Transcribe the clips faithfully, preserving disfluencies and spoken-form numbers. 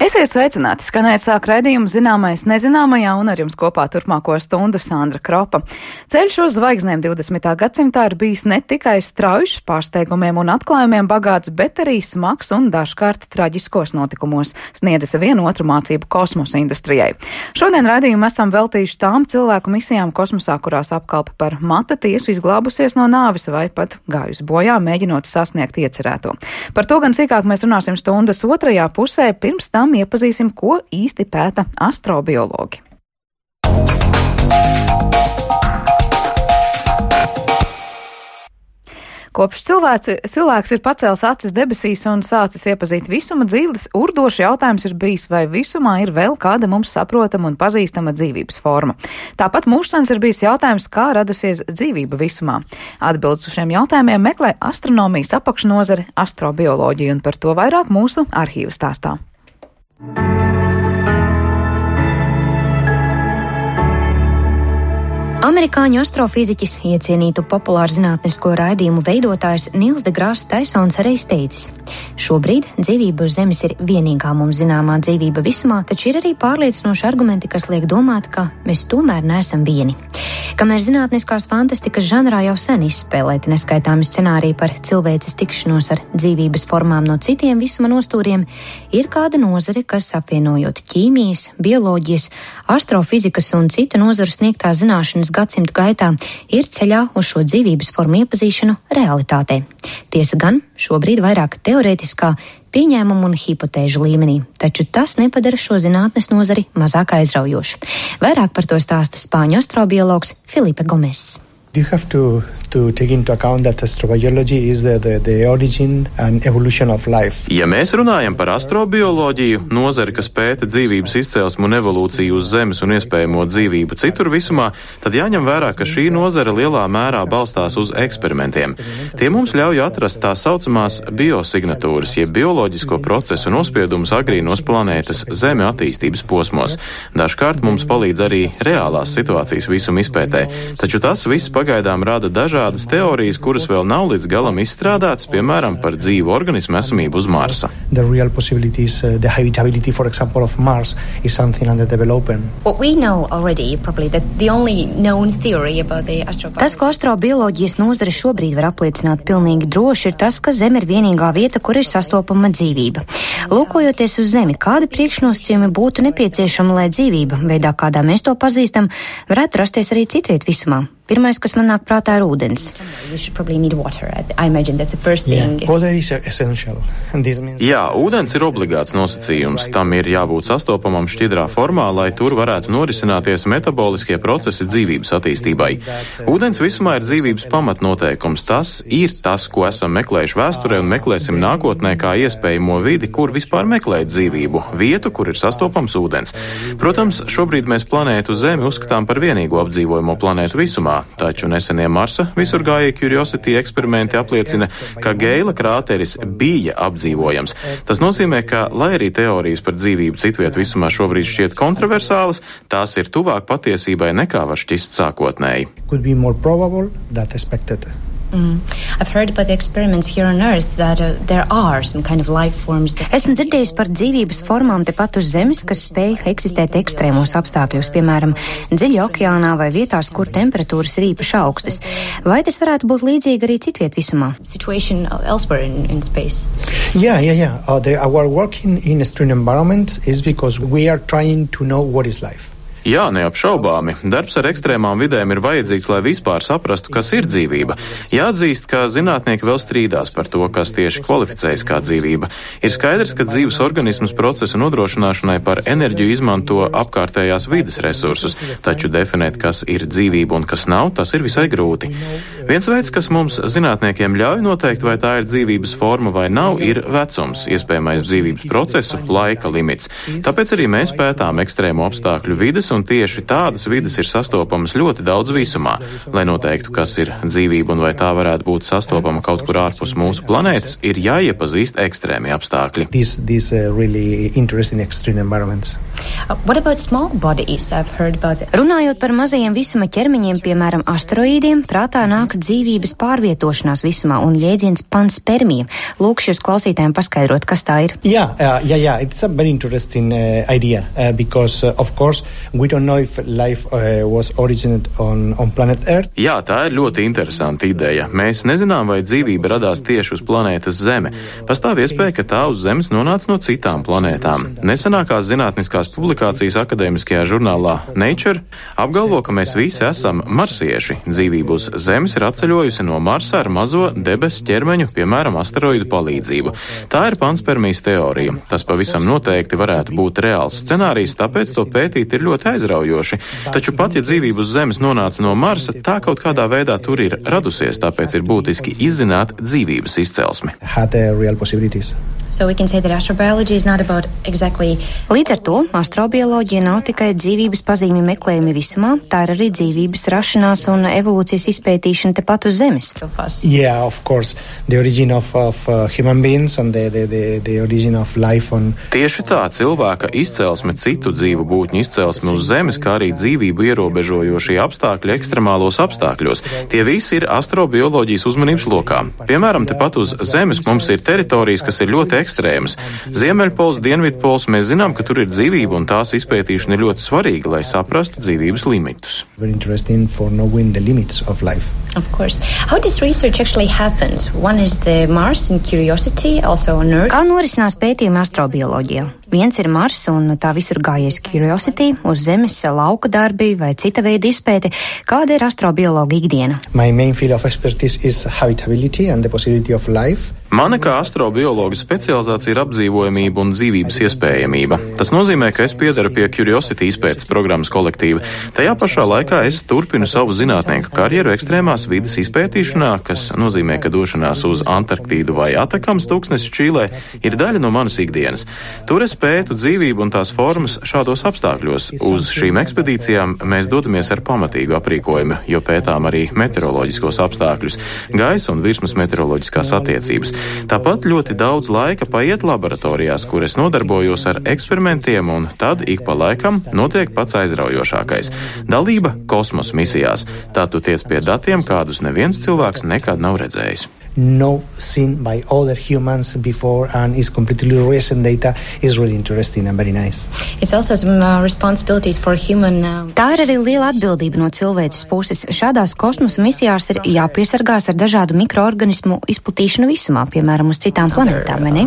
Esiet sveicināti, skanēt sāk raidījumu Zināmais nezināmajā, un ar jums kopā turpmāko stundu Sandra Kropa. Ceļš uz zvaigznēm divdesmitā gadsimtā ir bijis ne tikai straujušs, pārsteigumiem un atklājumiem bagāts, bet arī smags un dažkārt traģiskos notikumos sniedzis vienu otru mācību kosmosa industrijai. Šodien raidījumu esam veltījuši tām cilvēku misijām kosmosā, kurās apkalpe par mata tiesu izglābusies no nāvis vai pat gājusi bojā, mēģinot sasniegt iecerēto. Par to gan sīkāk mēs runāsim stundas otrajā pusē, pirms tam iepazīsim, ko īsti pēta astrobiologi. Kopš cilvēks, cilvēks ir pacēlis acis debesīs un sācis iepazīt visuma dzīves, urdošs jautājums ir bijis, vai visumā ir vēl kāda mums saprotama un pazīstama dzīvības forma. Tāpat mūžsens ir bijis jautājums, kā radusies dzīvība visumā. Atbildes uz šiem jautājumiem meklē astronomijas apakšnozare astrobioloģija, un par to vairāk mūsu arhīva stāstā. Amerikāņu astrofiziķis, iecienītu populāru zinātnisko raidījumu veidotājs Nils deGrasse Tysons reiz teicis: šobrīd dzīvība uz Zemes ir vienīgā mums zināmā dzīvība visumā, taču ir arī pārliecinoši argumenti, kas liek domāt, ka mēs tomēr neesam vieni. Kamēr zinātniskās fantastikas žanrā jau sen izspēlēti neskaitāmi scenāriji par cilvēces tikšanos ar dzīvības formām no citiem visuma nostūriem, ir kāda nozare, kas apvienojot ķīmijas, bioloģijas, astrofizikas un citu nozaru sniegtās zināšanas gadsimtu gaitā, ir ceļā uz šo dzīvības formu iepazīšanu realitātē. Tiesa gan, šobrīd vairāk teorētiskā, pieņēmumu un hipotēžu līmenī, taču tas nepadara šo zinātnes nozari mazāk aizraujošu. Vairāk par to stāsta spāņu astrobiologs Felipe Gomes. You have to, to take into account that astrobiology is the, the, the origin and evolution of life. Ja mēs runājam par astrobioloģiju, nozari, kas pēta dzīvības izcelsmu un evolūciju uz Zemes un iespējamo dzīvību citur visumā, tad jāņem vērā, ka šī nozara lielā mērā balstās uz eksperimentiem. Tie mums ļauj atrast tā saucamās biosignatūras, jeb bioloģisko procesu nospiedumus agrīnos planētas Zeme attīstības posmos. Dažkārt mums palīdz arī reālās situācijas visuma izpētē, taču tas viss pagaidām rada dažādas teorijas, kuras vēl nav līdz galam izstrādātas, piemēram, par dzīvu organismu esamību uz Marsa. The real possibilities, uh, the habitability, for example, of Mars is something under development. What we know already, probably that the only known theory about the astrobiology. Tas, ko astrobioloģijas nozare šobrīd var apliecināt pilnīgi droši, ir tas, ka Zeme ir vienīgā vieta, kur ir sastopama dzīvība. Lūkojoties uz Zemi, kādi priekšnosacījumi būtu nepieciešami, lai dzīvība, veidā kādā mēs to pazīstam, varētu rasties arī citviet visumā? Pirmais, kas man nāk prātā, ir ūdens. Jā, ūdens ir obligāts nosacījums. Tam ir jābūt sastopamam šķidrā formā, lai tur varētu norisināties metaboliskie procesi dzīvības attīstībai. Ūdens visumā ir dzīvības pamatnoteikums. Tas ir tas, ko esam meklējuši vēsturē un meklēsim nākotnē kā iespējamo vidi, kur vispār meklēt dzīvību, vietu, kur ir sastopams ūdens. Protams, šobrīd mēs planētu Zemi uzskatām par vienīgo apdzīvojamo planētu visumā. Taču nesenie Marsa visurgājēji Curiosity eksperimenti apliecina, ka Geila krāteris bija apdzīvojams. Tas nozīmē, ka, lai arī teorijas par dzīvību citviet visumā šobrīd šķiet kontroversālas, tās ir tuvāk patiesībai nekā var šķist sākotnēji. Mm. I've heard about the experiments here on Earth that uh, there are some kind of life forms that... Esmu dzirdējis par dzīvības formām tepat uz Zemes, kas spēj eksistēt ekstrēmos apstākļos, piemēram, dziļi okeānā vai vietās, kur temperatūras ir īpaši augstas. Vai tas varētu būt līdzīgi arī citviet visumā? Situation elsewhere in, in space. Yeah, yeah, yeah. Uh, the, our work in, in extreme environments is because we are trying to know what is life. Jā, neapšaubāmi. Darbs ar ekstrēmām vidēm ir vajadzīgs, lai vispār saprastu, kas ir dzīvība. Jāatzīst, ka zinātnieki vēl strīdās par to, kas tieši kvalificējas kā dzīvība. Ir skaidrs, ka dzīves organismus procesu nodrošināšanai par enerģiju izmanto apkārtējās vides resursus, taču definēt, kas ir dzīvība un kas nav, tas ir visai grūti. Viens veids, kas mums zinātniekiem ļauj noteikt, vai tā ir dzīvības forma vai nav, ir vecums, iespējamais dzīvības procesu, laika limits. Tāpēc arī mēs pētām ekstrēmu apstākļu vides, un tieši tādas vides ir sastopamas ļoti daudz visumā. Lai noteiktu, kas ir dzīvība un vai tā varētu būt sastopama kaut kur ārpus mūsu planētas, ir jāiepazīst ekstrēmi apstākļi. These, these, uh, really interesting extreme environments. Uh, what about small bodies? I've heard about it. Runājot par mazajiem visuma ķermeņiem, piemēram, asteroīdiem, prātā nāk dzīvības pārvietošanās visumā un jēdziens panspermija. Lūkšu jūs klausītājiem paskaidrot, kas tā ir. Yeah, uh, yeah, yeah. It's a very interesting uh, idea uh, because, uh, of course, we don't know if life uh, was originated on, on planet Earth. Jā, tā ir ļoti interesanta ideja. Mēs nezinām, vai dzīvība radās tieši uz planētas Zeme. Pastāv iespēja, ka tā uz Zemes nonāca no citām planētām. Nesenākās zinātniskās publikācijas akadēmiskajā žurnālā Nature apgalvo, ka mēs visi esam marsieši. Dzīvība uz Zemes ir atceļojusi no Marsa ar mazo debesu ķermeņu, piemēram, asteroidu palīdzību. Tā ir panspermijas teorija. Tas pavisam noteikti varētu būt reāls scenārijs, tāpēc to pētīt ir ļoti aizraujoši. Taču pat, ja dzīvība uz Zemes nonāca no Marsa, tā kaut kādā veidā tur ir radusies, tāpēc ir būtiski izzināt dzīvības izcelsmi. So we can say that astrobiology is not about exactly... Līdz ar to astrobioloģija nav tikai dzīvības pazīmju meklējumi visumā, tā ir arī dzīvības rašanās un evolūcijas izpētīšana tepat uz Zemes. Yeah, of course. The origin of, of uh, human beings and the, the, the, the origin of life on... Tieši tā, cilvēka izcelsme, citu dzīvu būtņu izcelsme uz Zemes, kā arī dzīvību ierobežojošie apstākļi ekstremālos apstākļos. Tie visi ir astrobioloģijas uzmanības lokā. Piemēram, tepat uz Zemes mums ir teritorijas, kas ir ļoti ekstrēmas. Ziemeļpols, Dienvidpols, mēs zinām, ka tur ir dzīvība, un tās izpētīšana ir ļoti svarīga, lai saprastu dzīvības limitus. Very interesting for knowing the limits of life. Of course. How this research actually happens? One is the Mars and Curiosity, also on Earth. Kā norisinās pētījumi astrobioloģijā? Viens ir Mars un tā visur gājies Curiosity, uz Zemes lauka darbi vai cita veida izpēte. Kāda ir astrobiologa ikdiena? My main field of expertise is habitability and the possibility of life. Mana kā astrobiologa specializācija ir apdzīvojamība un dzīvības iespējamība. Tas nozīmē, ka es piedaru pie Curiosity izpētes programmas kolektīva. Tajā pašā laikā es turpinu savu zinātnieku karjeru ekstrēmās vides izpētīšanā, kas nozīmē, ka došanās uz Antarktīdu vai Atakams tūkstnesis Čīlē ir daļa no manas ikdienas. Tur es pētu dzīvību un tās formas šādos apstākļos. Uz šīm ekspedīcijām mēs dodamies ar pamatīgu aprīkojumu, jo pētām arī meteoroloģiskos apstākļus, gaisa un virsmas meteoroloģiskās attiecības. Tāpat ļoti daudz laika paiet laboratorijās, kur es nodarbojos ar eksperimentiem, un tad ik pa laikam notiek pats aizraujošākais - dalība kosmosa misijās. Tā tu tiec pie datiem, kādus neviens cilvēks nekad nav redzējis. No seen by other humans before and is completely recent data is really interesting and very nice. It's also some uh, responsibilities for human... Uh... Tā ir arī liela atbildība no cilvēces puses. Šādās kosmosa misijās ir jāpiesargās ar dažādu mikroorganismu izplatīšanu visumā, piemēram, uz citām planētām, vai ne?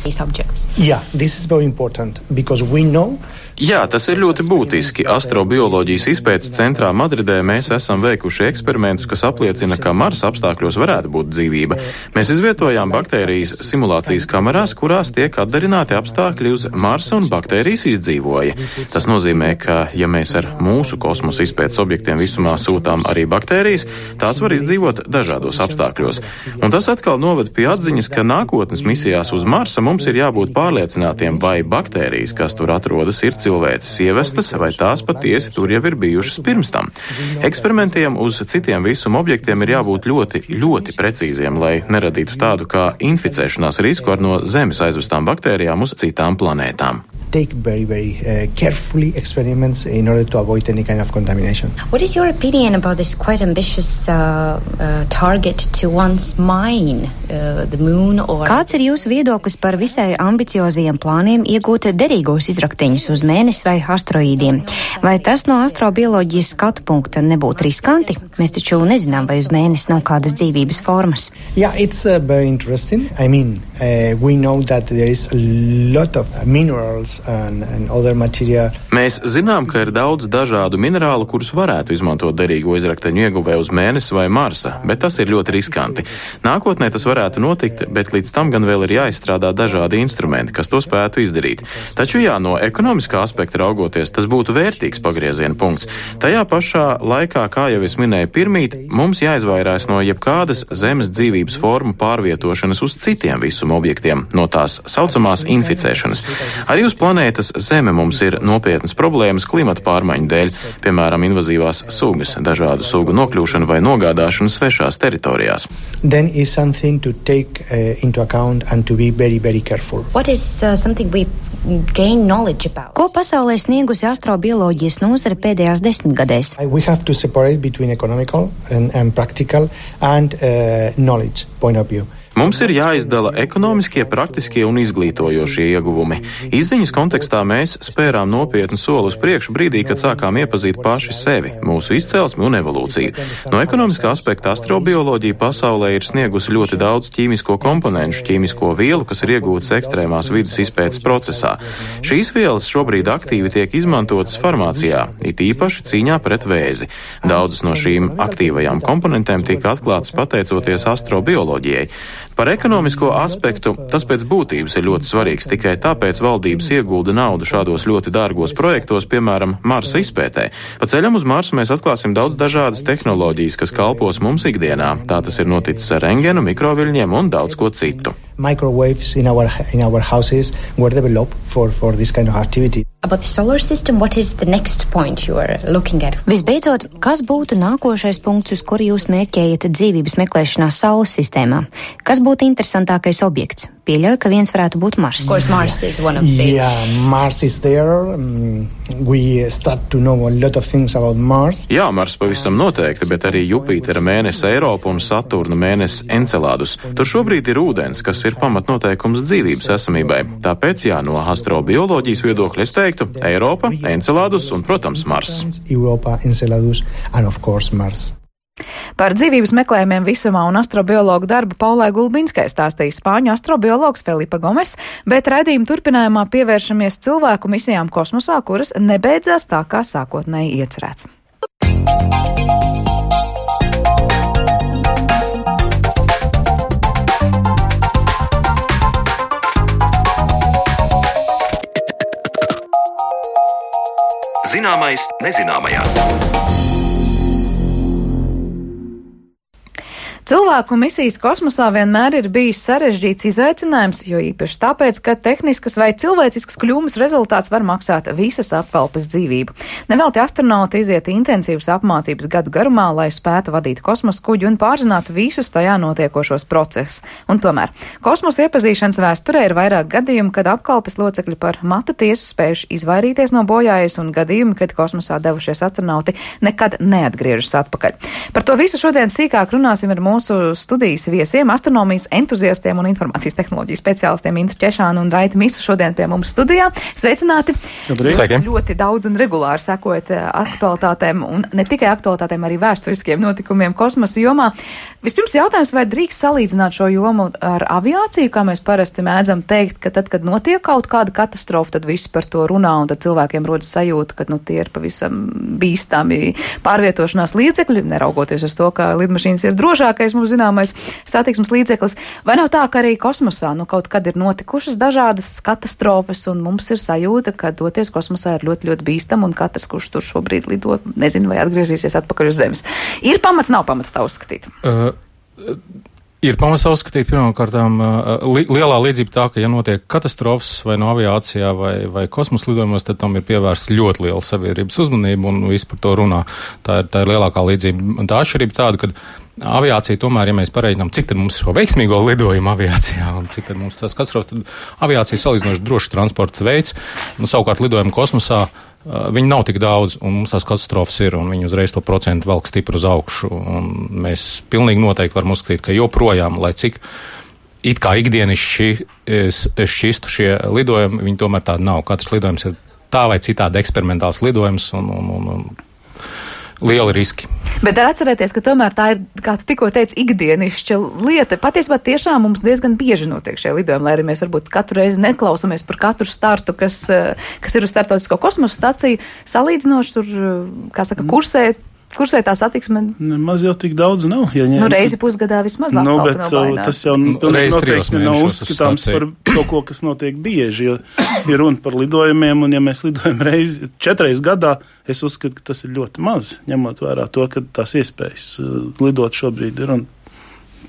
Yeah, this is very important because we know Jā, tas ir ļoti būtiski. Astrobioloģijas izpētes centrā Madridē mēs esam veikuši eksperimentus, kas apliecina, ka Marsa apstākļos varētu būt dzīvība. Mēs izvietojām baktērijas simulācijas kamerās, kurās tiek atdarināti apstākļi uz Marsa, un baktērijas izdzīvoja. Tas nozīmē, ka, ja mēs ar mūsu kosmosa izpētes objektiem visumā sūtām arī baktērijas, tās var izdzīvot dažādos apstākļos. Un tas atkal noved pie atziņas, ka nākotnes misijās uz Marsa mums ir jābūt pārliecinātiem, vai baktērijas, kas tur atrodas, ir cilvēces ievestas, vai tās patiesi tur jau ir bijušas pirms tam. Eksperimentiem uz citiem visuma objektiem ir jābūt ļoti, ļoti precīziem, lai neradītu tādu kā inficēšanās risku ar no Zemes aizvestām baktērijām uz citām planētām. Take very, very uh, carefully experiments in order to avoid any kind of contamination. What is your opinion about this quite ambitious uh, uh, target to once mine uh, the moon? Or... Kāds ir jūsu viedoklis par visai ambiciozajiem plāniem iegūt derīgos izrakteņus uz mēnesi vai asteroīdiem? Vai tas no astrobioloģijas skatu punkta nebūtu riskanti? Mēs taču nezinām, vai uz mēnesi nav kādas dzīvības formas. Yeah, it's uh, very interesting. I mean, uh, we know that there is a lot of minerals And, and other material. Mēs zinām, ka ir daudz dažādu minerālu, kurus varētu izmantot derīgo izrakteņu ieguvē uz mēnesi vai Marsa, bet tas ir ļoti riskanti. Nākotnē tas varētu notikt, bet līdz tam gan vēl ir jāizstrādā dažādi instrumenti, kas to spētu izdarīt. Taču jā, no ekonomiskā aspekta raugoties, tas būtu vērtīgs pagrieziena punkts. Tajā pašā laikā, kā jau es minēju pirmīt, mums jāizvairās no jebkādas Zemes dzīvības formu pārvietošanas uz citiem visuma objektiem, no tās saucamās inficēšanas. Arī uz planētas Zeme mums ir nopietnas problēmas klimata pārmaiņu dēļ, piemēram, invazīvās sugas, dažādu sugu nokļūšanu vai nogādāšanu svešās teritorijās. Then is something to take uh, into account and to be very, very careful. What is uh, something we gain knowledge about? Ko pasaulē sniegusi astrobioloģijas nozare pēdējās desmitgadēs? We have to separate between economical and, and practical and uh, knowledge point of view. Mums ir jāizdala ekonomiskie, praktiskie un izglītojošie ieguvumi. Izziņas kontekstā mēs spērām nopietnu soli uz priekšu brīdī, kad sākām iepazīt paši sevi, mūsu izcelsmi un evolūciju. No ekonomiskā aspekta astrobioloģija pasaulē ir sniegusi ļoti daudz ķīmisko komponentu, ķīmisko vielu, kas ir iegūtas ekstrēmās vidas izpētes procesā. Šīs vielas šobrīd aktīvi tiek izmantotas farmācijā, it īpaši cīņā pret vēzi. Daudzas no šīm aktīvajām komponentēm tika atklātas pateicoties astrobioloģijai. Par ekonomisko aspektu tas pēc būtības ir ļoti svarīgs, tikai tāpēc valdības iegulda naudu šādos ļoti dārgos projektos, piemēram, Marsa izpētē. Pa ceļam uz Marsu mēs atklāsim daudz dažādas tehnoloģijas, kas kalpos mums ikdienā. Tā tas ir noticis ar rentgenu, mikroviļņiem un daudz ko citu. Microwaves in our in our houses were developed for for this kind of activity. About the solar system, what is the next point you are looking at? Visbeidzot, kas būtu nākošais punkts, uz kuru jūs mērķējat dzīvības meklēšanā Saules sistēmā? Kas būtu interesantākais objekts? Pieļauju, ka viens varētu būt Mars. Of course, Mars is one of the... Yeah, Mars is there. Um, we start to know a lot of things about Mars. Jā, Mars pavisam noteikti, bet arī Jupitera mēnese Eiropa un Saturna mēnese Encelādus. Tur šobrīd ir ūdens, kas ir pamatnoteikums dzīvības esamībai. Tāpēc, jā, no astrobioloģijas viedokļa es teiktu Eiropa, Encelādus un, protams, Mars. Europa, Enceladus and of course Mars. Par dzīvības meklējumiem visumā un astrobiologu darbu Paulai Gulbinskai stāstīja spāņu astrobiologs Felipa Gomes, bet raidījuma turpinājumā pievēršamies cilvēku misijām kosmosā, kuras nebeidzās tā, kā sākotnēji iecerēts. Zināmais nezināmajā. Cilvēku misijas kosmosā vienmēr ir bijis sarežģīts izaicinājums, jo īpaši tāpēc, ka tehniskas vai cilvēciskas kļūmes rezultāts var maksāt visas apkalpes dzīvību. Nevelti astronauti iziet intensīvas apmācības gadu garumā, lai spētu vadīt kosmosa kuģi un pārzinātu visus tajā notiekošos procesus. Un tomēr kosmosa iepazīšanas vēsturē ir vairāk gadījumu, kad apkalpes locekļi par mata tiesu spējuši izvairīties no bojājas un gadījumi, kad kosmosā devušies astronauti nekad neatgriežas atpakaļ. Par to visu šodien sīkāk runāsim ar mūsu mūsu studijas viesiem, astronomijas entuziastiem un informācijas tehnoloģiju speciālistiem Intu Češānu un Raitu Misu šodien pie mums studijā. Sveicināti! Jūs ļoti daudz un regulāri sekojat aktualitātēm un ne tikai aktualitātēm, arī vēsturiskiem notikumiem kosmosa jomā. Vispirms jautājums, vai drīkst salīdzināt šo jomu ar aviāciju, kā mēs parasti mēdzam teikt, ka tad, kad notiek kaut kāda katastrofa, tad visi par to runā un tad cilvēkiem rodas sajūta, ka nu, tie ir pavisam bīstami pārvietošanās līdzekļi, neraugoties uz to, ka lidmašīnas ir drošākais mums zināmais satiksmes līdzeklis. Vai nav tā, ka arī kosmosā nu, kaut kad ir notikušas dažādas katastrofas un mums ir sajūta, ka doties kosmosā ir ļoti, ļoti bīstam un katrs, kurš tur šobrīd lido, nezinu, vai atgriezīsies atpakaļ uz Zemes. Ir pamats, nav pamats tā uzskatīt? Uh, uh, ir pamats tā uzskatīt pirmkārtām uh, li, lielā līdzība tā, ka ja notiek katastrofas vai no aviācijā vai, vai kosmosa lidojumos, tad tam ir pievērsta ļoti liela sabiedrības uzmanība un visi par to runā. Tā ir, tā ir lielākā līdzība. Un tā atšķirība tāda, ka aviācija tomēr, ja mēs pareiķinām, cik tad mums ir šo veiksmīgo lidojumu aviācijā un cik tad mums tās katastrofas, tad aviācija salīdzinoši drošs transporta veids. Nu, savukārt lidojumu kosmosā uh, viņi nav tik daudz un mums tās katastrofas ir un viņi uzreiz to procentu velk stipri uz augšu. Un mēs pilnīgi noteikti varam uzskatīt, ka joprojām, lai cik it kā ikdienišķi šķistu šie lidojumi, viņi tomēr tādi nav. Katrs lidojums ir tā vai citādi eksperimentāls lidojums un, un, un, un lieli riski. Bet ar atcerēties, ka tomēr tā ir, kā tu tikko teici, ikdienišķa lieta. Patiesībā tiešām mums diezgan bieži notiek šie lidojumi, lai arī mēs varbūt katru reizi neklausamies par katru startu, kas, kas ir uz starptautisko kosmosa staciju. Salīdzinoši tur, kā saka, kursē, kursē tā satiksme. Nemaz jau tik daudz nav. Ja ņem... Nu, reizi pusgadā vismaz nu, nav bet, no tas jau noteikti nav uzskatāms par kaut ko, kas notiek bieži. Ja ir runa par lidojumiem, un ja mēs lidojam reizi, četreiz gadā, es uzskatu, ka tas ir ļoti maz, ņemot vērā to, ka tās iespējas lidot šobrīd ir un tās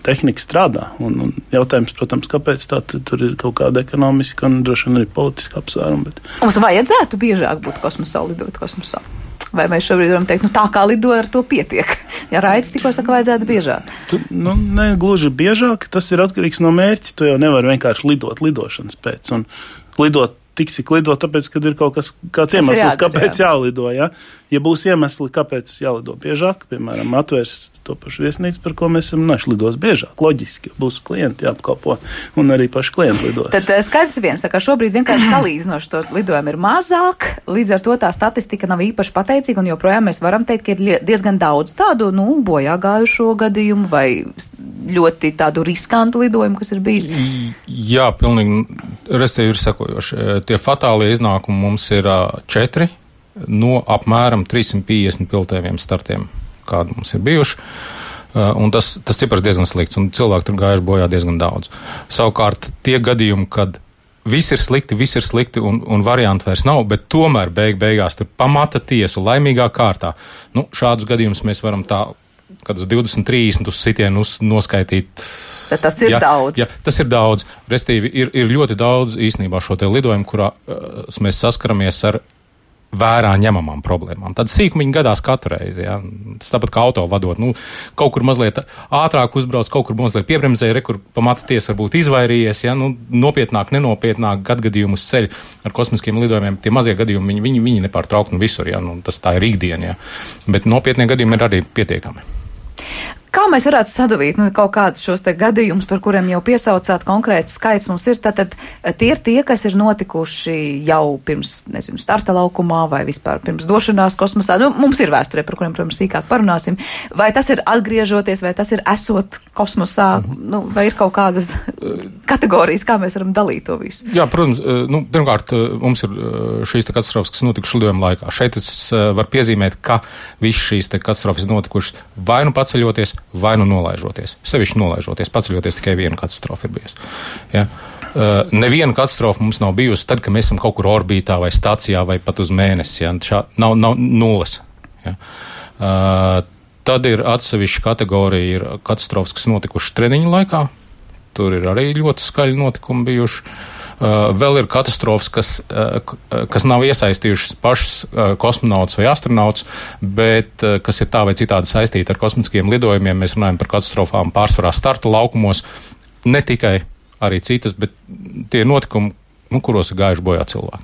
tehnika strādā. Un, un jautājums, protams, kāpēc tā tur ir kaut kāda ekonomiska un droši vien arī politiska apsvēruma. Bet... Mums vajadzētu biežāk būt kosmosā, lidot kosmosā? Vai mēs šobrīd varam teikt, nu tā kā lidoja, ar to pietiek? Ja Raidis tikko saka, vajadzētu biežāk. Tu, nu, ne gluži biežāk, tas ir atkarīgs no mērķa. Tu jau nevari vienkārši lidot lidošanas pēc. Un lidot tik, cik lido, tāpēc, kad ir kaut kas, kāds iemesls, jādara, kāpēc jā. jālido. Ja? Ja būs iemesli, kāpēc jālido biežāk, piemēram, atvērs to pašu viesnīcu, par ko mēs esam naši lidos biežāk. Loģiski, būs klienti jāapkalpo un arī paši klienti lidos. Tad skaidrs viens, tā kā šobrīd vienkārši salīdzinoši to lidojumu ir mazāk, līdz ar to tā statistika nav īpaši pateicīga un joprojām mēs varam teikt, ka ir diezgan daudz tādu, nu, bojā gājušo gadījumu vai ļoti tādu riskantu lidojumu, kas ir bijis. Jā, pilnīgi, restīvi ir sekojoši. Tie fatālie iznākumi mums ir četri no apmēram trīssimt piecdesmit pilotējumiem startiem, kādi mums ir bijuši, un tas, tas cipars diezgan slikts, un cilvēki tur gājuši bojā diezgan daudz. Savukārt tie gadījumi, kad viss ir slikti, viss ir slikti, un, un variantu vairs nav, bet tomēr beig beigās tur pamata tiesu, laimīgā kārtā. Nu, šādus gadījumus mēs varam tā, kad uz divdesmit, trīsdesmit uz sitienu uz, noskaitīt. Tad tas ir jā, daudz. Jā, tas ir daudz. Restīvi, ir, ir ļoti daudz īstenībā šo te lidojumu, kurā uh, mēs saskaramies ar vērā ņemamām problēmām. Tad sīkumiņi gadās katru reizi. Ja? Tas tāpat kā auto vadot. Nu, kaut kur mazliet ātrāk uzbrauc, kaut kur mazliet piebremzēja, re, kur pamata tiesa varbūt izvairījies. Ja? Nu, nopietnāk, nenopietnāk gadgadījumu uz ceļu ar kosmiskiem lidojumiem. Tie mazie gadījumi, viņi, viņi, viņi nepārtraukti un visur. Ja? Nu, tas tā ir ikdiena. Ja? Bet nopietnie gadījumi ir arī pietiekami. Kā mēs varētu sadalīt nu, kaut kādus šos te gadījumus, par kuriem jau piesaucāt konkrēts skaits mums ir, tātad tie ir tie, kas ir notikuši jau pirms, nezinu, starta laukumā vai vispār pirms došanās kosmosā. Nu, mums ir vēsturē, par kuriem, protams, sīkāk parunāsim. Vai tas ir atgriežoties, vai tas ir esot kosmosā, nu, vai ir kaut kādas kategorijas, kā mēs varam dalīt to visu? Jā, protams, nu, pirmkārt, mums ir šīs te katastrofas, kas notikuši lidojuma laikā. Šeit es varu piezīmēt, ka visas šīs te katastrofas notikušas vai nu paceļoties, vai nu nolaižoties. Sevišķi nolaižoties, paceļoties tikai viena katastrofa ir bijusi. Ja? Uh, neviena katastrofa mums nav bijusi tad, kad mēs esam kaut kur orbītā vai stacijā vai pat uz mēnesi. Ja? Šā, nav, nav nulles. Ja? Uh, tad ir atsevišķa kategorija, ir katastrofas, kas notikušas treniņu laikā. Tur ir arī ļoti skaļi notikumi bijuši. Uh, vēl ir katastrofas, kas, uh, kas nav iesaistījušas pašas uh, kosmonautus vai astronautus, bet uh, kas ir tā vai citādi saistīti ar kosmiskiem lidojumiem. Mēs runājam par katastrofām pārsvarā starta laukumos, ne tikai arī citas, bet tie notikumi, nu, kuros ir gājuši bojā cilvēki.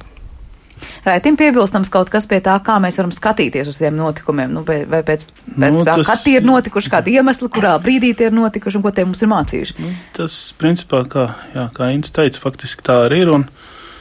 Raitim piebilstams kaut kas pie tā, kā mēs varam skatīties uz tiem notikumiem, nu, vai pēc, pēc nu, tā, tas... kad tie ir notikuši, kādi iemesli, kurā brīdī tie ir notikuši un ko tie mums ir mācījuši. Nu, tas, principā, kā, jā, kā Ints teica, faktiski tā arī ir, un,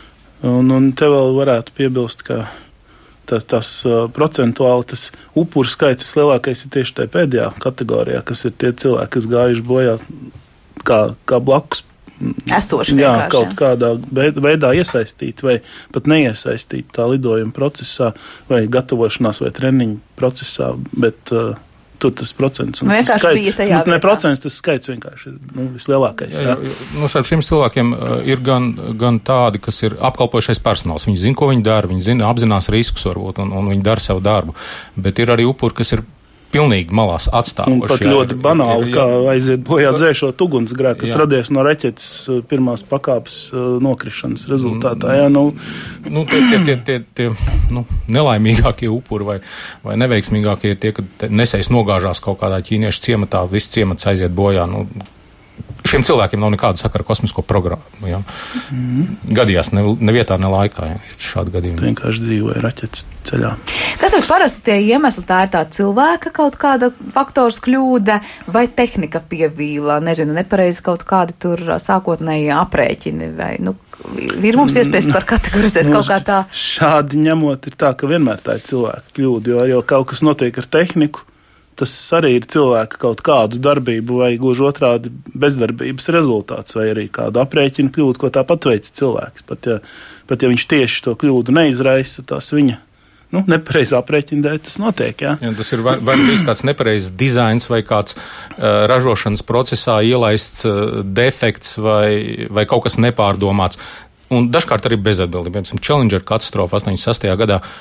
un, un te vēl varētu piebilst, ka tā, tas uh, procentuāli tas upuru skaits vislielākais ir tieši tajā pēdējā kategorijā, kas ir tie cilvēki, kas gājuši bojā kā, kā blakus. Esoši jā, vienkārši. Kaut jā. Kādā veidā iesaistīt vai pat neiesaistīt tā lidojuma procesā vai gatavošanās vai treniņu procesā, bet uh, tur tas procents un tas skaits, nu, ne procents, tas skaits vienkārši ir nu, vislielākais. Jā, jā. Jā. Nu, šiem cilvēkiem uh, ir gan, gan tādi, kas ir apkalpojušais personāls. Viņi zina, ko viņi dara, viņi zina, apzinās riskus varbūt un, un viņi dara savu darbu, bet ir arī upuri, kas ir pilnīgi malās atstāvoši. Un pat jā, ļoti banāli, kā aiziet bojā dzēšot ugunsgrēku, kas jā. Radies no reķetes pirmās pakāpes nokrišanas rezultātā. Jā, nu. Nu, tie, tie, tie, tie, tie nu, nelaimīgākie upuri vai, vai neveiksmīgākie ir tie, kad nesējs nogāžās kaut kādā ķīniešu ciematā, viss ciemats aiziet bojā. Nu, šiem cilvēkiem nav nekāda sakara ar kosmisko programmu. Ja? Mm. Gadījās ne, ne vietā, ne laikā. Ja? Ir šādi gadījumi. Vienkārši dzīvoja raķetes ceļā. Kas ir parasti tie iemesli? Tā ir tā cilvēka kaut kāda faktors kļūda vai tehnika pievīla, nezinu, nepareizi kaut kādi tur sākotnēji aprēķini vai, nu, ir mums iespējas par kategorizēt nu, kaut kā tā? Šādi ņemot ir tā, ka vienmēr tā ir cilvēka kļūda, jo, jo kaut kas notiek ar tehniku, tas arī ir cilvēka kaut kādu darbību vai gluži otrādi bezdarbības rezultāts vai arī kādu aprēķinu kļūdu, ko tāpat veic cilvēks. Pat ja, pat ja viņš tieši to kļūdu neizraisa, tās viņa nu, nepareiz aprēķina dēļ, tas notiek. Jā. Jā, tas ir vai, vai bijis kāds nepareizs dizains vai kāds uh, ražošanas procesā ielaists uh, defekts vai, vai kaut kas nepārdomāts. Un dažkārt arī bezatbildība. Piemēram, Challenger katastrofa astoņdesmit sastajā gadā.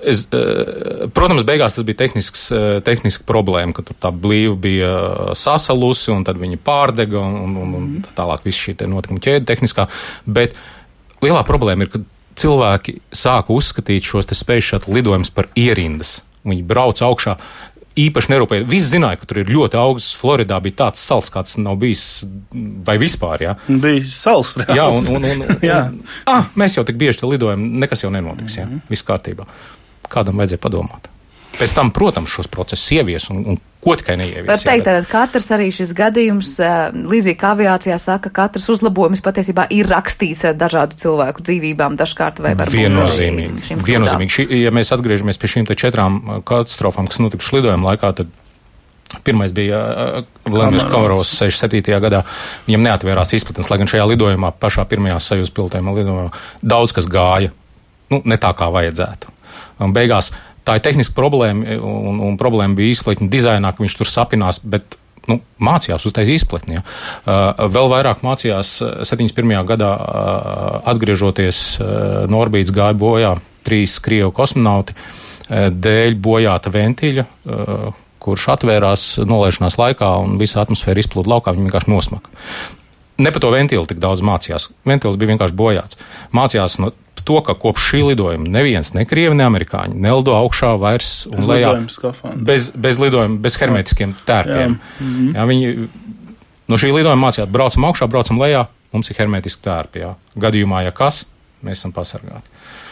Es, protams, beigās tas bija tehnisks, tehniska problēma, ka tur tā blīva bija sasalusi, un tad viņa pārdega, un, un, un tālāk viss šī notikuma ķēde tehniskā. Bet lielā problēma ir, ka cilvēki sāka uzskatīt šos te space shuttle lidojumus par ierindas. Viņi brauc augšā. Īpaši nerūpēja. Visi zināja, ka tur ir ļoti augsts. Floridā bija tāds sals, kāds nav bijis vai vispār, jā. Bija sals, reāls. Jā, un, un, un, un, un ah, mēs jau tik bieži te lidojam, nekas jau nenotiks, jā. Viss kārtībā. Kādam vajadzēja padomāt? Pēc tam, protams, šos procesus ievies un, un ko tikai neievies. Var teikt, tad katrs arī šis gadījums, līdzīgi kā aviācijā saka, katrs uzlabojums patiesībā ir rakstīts ar dažādu cilvēku dzīvībām dažkārt vai varbūt viennozīmīgi. Viennozīmīgi. Šī, ja mēs atgriežamies pie šīm te četrām katastrofām, kas notikuši lidojuma laikā, tad pirmais bija Vladimirs Komarovs sešdesmit septītajā gadā. Viņam neatvērās izplatnes, lai gan šajā lidojumā, pašā pirmajā Sajūz pilotējumā lidojumā, daudz kas gāja, nu, ne tā kā vajadzētu. Un beigās tā ir tehniska problēma, un, un problēma bija izplatņa dizainā, ka viņš tur sapinās, bet nu, mācījās uztaisīt izplatni. Ja. Uh, vēl vairāk mācījās septiņdesmit pirmajā gadā uh, atgriežoties uh, no orbītas gāja bojā trīs krievu kosmonauti uh, dēļ bojāta ventiļa, uh, kurš atvērās nolaišanās laikā un visa atmosfēra izplūda laukā, viņi vienkārši nosmaka. Ne par to ventilu tik daudz mācījās. Ventils bija vienkārši bojāts. Mācījās no to, ka kopš šī lidojuma neviens, ne krievi, ne amerikāņi nelido augšā vairs un bez lejā. Bez, bez lidojuma, bez hermetiskiem tērpiem. Jā. Mm-hmm. Jā, viņi no šī lidojuma mācījās, braucam augšā, braucam lejā, mums ir hermetiski tērpi. Jā. Gadījumā, ja kas, mēs esam pasargāti.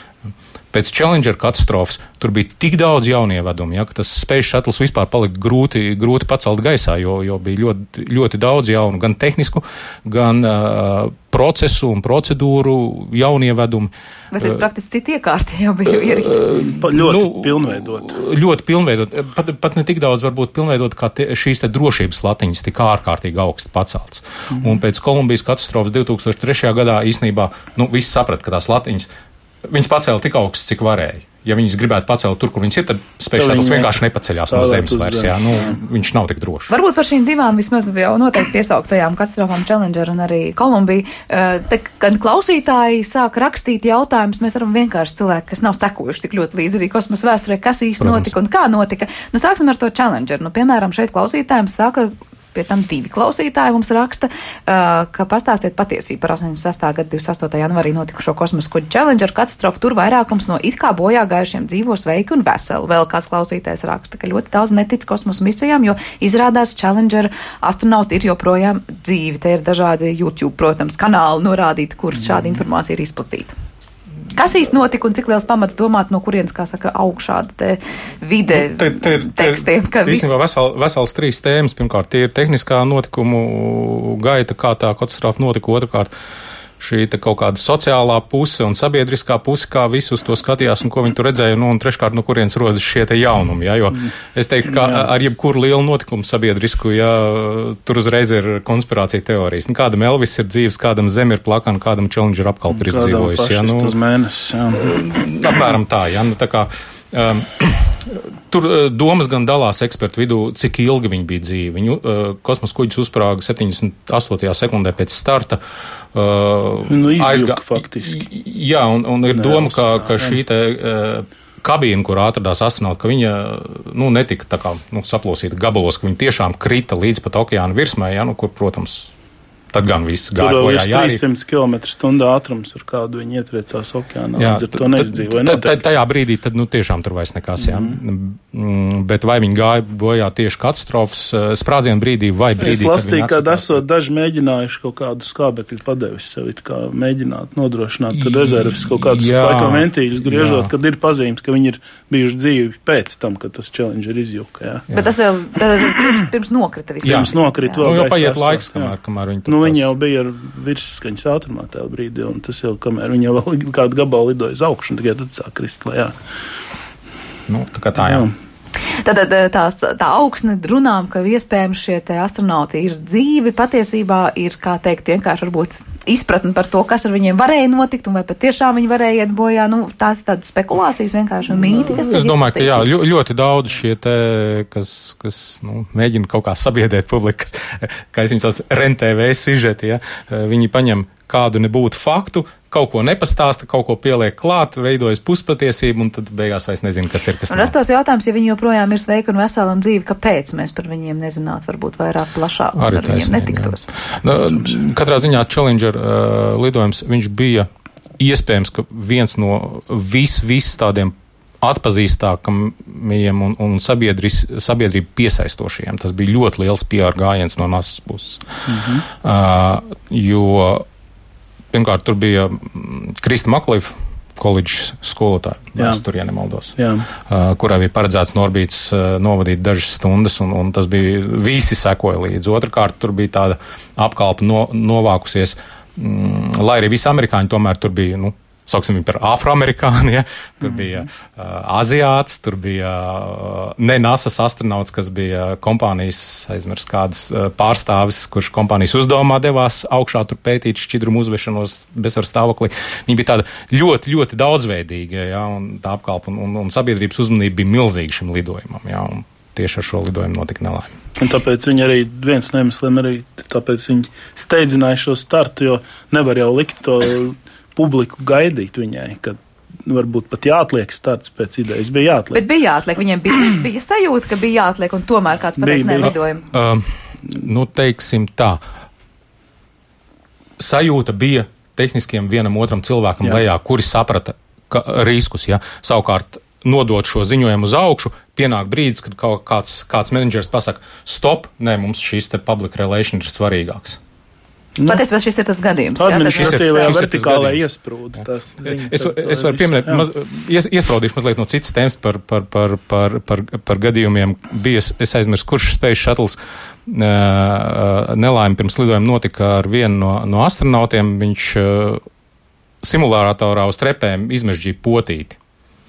Pēc Challenger katastrofas tur bija tik daudz jaunievedumu, ja, ka tas Space Shuttle vispār palika grūti, grūti pacelt gaisā, jo, jo bija ļoti, ļoti daudz jaunu, gan tehnisku, gan uh, procesu un procedūru jaunievedumu. Bet ir praktiski citi iekārti jau bija ierīti. Uh, ļoti nu, pilnveidot. Ļoti pilnveidot. Pat, pat ne tik daudz varbūt pilnveidot, kā te, šīs te drošības latiņas tik ārkārtīgi augsti pacelts. Mm-hmm. Un pēc Kolumbijas katastrofas divi tūkstoši trešajā gadā īstenībā, nu, visi saprat, ka tās latiņas viņas pacēla tik augsts, cik varēja. Ja viņas gribētu pacelt tur, kur viņas ir, tad Space Shuttle vienkārši nepaceļās no zemes vairs. Jā, nu, viņš nav tik drošs. Varbūt par šīm divām vismaz jau noteikti piesauktajām katastrofām Challenger un arī Kolumbija. Te, kad klausītāji sāk rakstīt jautājumus, mēs varam vienkārši cilvēki, kas nav sekojuši tik ļoti līdzi arī kosmosa vēsturē, kas īsti Protams. Notika un kā notika. Nu, sāksim ar to Challenger. Nu, piemēram, šeit klausītājiem saka, pie tam divi klausītāji mums raksta, uh, ka pastāstiet patiesību par astoņdesmit sestā gada divdesmit astotā janvārī notikušo kosmosa kuģa Challenger katastrofu. Tur vairākums no it kā bojā gājušiem dzīvo sveiki un veseli. Vēl kāds klausītājs raksta, ka ļoti daudz netic kosmosa misijām, jo izrādās Challenger astronauti ir joprojām dzīvi. Te ir dažādi YouTube, protams, kanāli norādīti, kur šāda informācija ir izplatīta. Kas īsti notika un cik liels pamats domāt, no kurienes, kā saka, aug šāda te vide te, te, te, tekstiem? Ka īstenībā viss... vesel, vesels trīs tēmas. Pirmkārt, tie ir tehniskā notikumu gaita, kā tā katastrofa notika. Otrkārt, šī te kaut kāda sociālā puse un sabiedriskā puse, kā visi uz to skatījās un ko viņi tur redzēja. Nu, un treškārt, no kurienes rodas šie te jaunumi. Ja, jo es teiktu, ka ar jebkuru lielu notikumu sabiedrisku, ja tur uzreiz ir konspirācija teorijas. Nu, kādam Elvis ir dzīves, kādam Zem ir plakana, kādam Challenger apkalpi ir izdzīvojis. Ja, nu, uz mēnesi, jā. Apmēram tā, ja, nu, tā kā. Um, tur uh, domas gan dalās ekspertu vidū, cik ilgi viņi bija dzīvi. Viņu uh, kosmosa kuģis uzsprāga septiņdesmit astotajā sekundē pēc starta. Uh, nu, izjuka faktiski. Jā, un, un ir doma, ka, ka šī te uh, kabīna, kur atradās astronauti, ka viņa nu, netika tā kā nu, saplosīta gabalos, ka viņa tiešām krita līdz pat okeāna virsmai, ja, nu, kur, protams, tad gan viss gāja bojā. Tur ir trīssimti kilometru stundā ātrums, ar kādu viņi ietriecās okeānā, līdz ar to neizdzīvoja. Tajā brīdī tad nu, tiešām tur vairs nekas, jā. Mm-hmm. Bet vai viņi gāja bojā tieši katastrofas sprādzienu brīdī vai brīdī, es lasīju, kad esot daži mēģinājuši kaut kādu skābekļu padevis sev, it kā mēģināt nodrošināt rezerves, kaut kādus laikam ventīļus griežot, jā. Kad ir pazīmes, ka viņi ir bijuši dzīvi pēc tam, kad tas Challenger izjuka, jā. Bet tas vēl pirms, pirms nokrita vispār. Pirms nokrita vēl. Nu, jau paiet laiks, kamēr, kamēr viņi tur. Nu, viņi jau bija ar virsskaņas ātrumā tajā brīdī, un tas jau, kamēr viņi jau vēl kādu gabalu lidoja uz augšu, un tikai tad sāk krist lejā. Nu, tā kā tā, jā. Tātad tās, tā augsne runām, ka iespējams šie te astronauti ir dzīvi, patiesībā ir, kā teikt, vienkārši varbūt izpratni par to, kas ar viņiem varēja notikt, un vai pat tiešām viņi varēja iet bojā. Nu, tās tādas spekulācijas vienkārši un mīti, kas es domāju, ka jā, ļoti daudz šie te, kas, kas nu, mēģina kaut kā sabiedēt publikas, kā es viņus tās R N T V sižeti, ja, viņi paņem kādu nebūtu faktu, kaut ko nepastāsta, kaut ko pieliek klāt, veidojas puspatiesība, un tad beigās vairs nezinu, kas ir, kas un nav. Un rastos jautājums, ja viņi joprojām ir sveiki un veseli un dzīvi, kāpēc mēs par viņiem nezinātu, varbūt vairāk plašāk, un Arī ar viņiem netiktos. Nu, katrā ziņā Challenger uh, lidojums, viņš bija iespējams, ka viens no vis, vis tādiem atpazīstākamajiem un, un sabiedrību piesaistošajiem. Tas bija ļoti liels P R gājiens no NASA's puses. Mm-hmm. Uh, jo, pirmkārt, tur bija Krista Maklīfa koledžas skolotāja, tur, ja nemaldos, uh, kurā bija paredzēts Norbīts uh, novadīt dažas stundas, un, un tas bija, visi sekoja līdzi. Otrakārt, tur bija tāda apkalpa no, novākusies, mm, lai arī visi amerikāņi tomēr tur bija, nu, sauksim viņu par afroamerikāni, ja? Tur bija uh, aziāts, tur bija uh, ne NASA's astronauts, kas bija kompānijas, aizmirs kādas uh, pārstāvis, kurš kompānijas uzdevumā devās augšā tur pētīt šķidrumu uzvešanos bezsvaru stāvoklī. Viņi bija tāda ļoti, ļoti daudzveidīga, ja? Un tā apkalpa un, un, un sabiedrības uzmanība bija milzīga šim lidojumam, ja? Un tieši ar šo lidojumu notika nelaime. Un tāpēc viņi arī, viens no iemesliem arī, tāpēc viņi steidzināja šo startu, jo nevar jau likt to publiku gaidīt viņai, kad varbūt pat jāatliek starts pēc idejas. Bija jāatliek. Bet bija jāatliek. Viņiem bija, bija sajūta, ka bija jāatliek, un tomēr kāds pateiks nelidojumu. Uh, nu, teiksim tā. Sajūta bija tehniskiem vienam otram cilvēkam jā. Lejā, kuri saprata ka, riskus. Ja? Savukārt, nodot šo ziņojumu uz augšu, pienāk brīdis, kad kaut kāds, kāds menedžers pasaka, stop, nē, mums šīs te public relation ir svarīgāks. Nu, Patiesībā šis ir tas gadījums. Administratīvajā vertikālā iesprūda. Tas, ziņa, es es varu pieminēt, maz, ies, iespraudīšu mazliet no citas tēmas par, par, par, par, par, par gadījumiem. Bija, es aizmirsu, kurš Space Shuttles uh, nelaime pirms lidojuma notika ar vienu no, no astronautiem. Viņš uh, simulātorā uz trepēm izmežģīja potīti.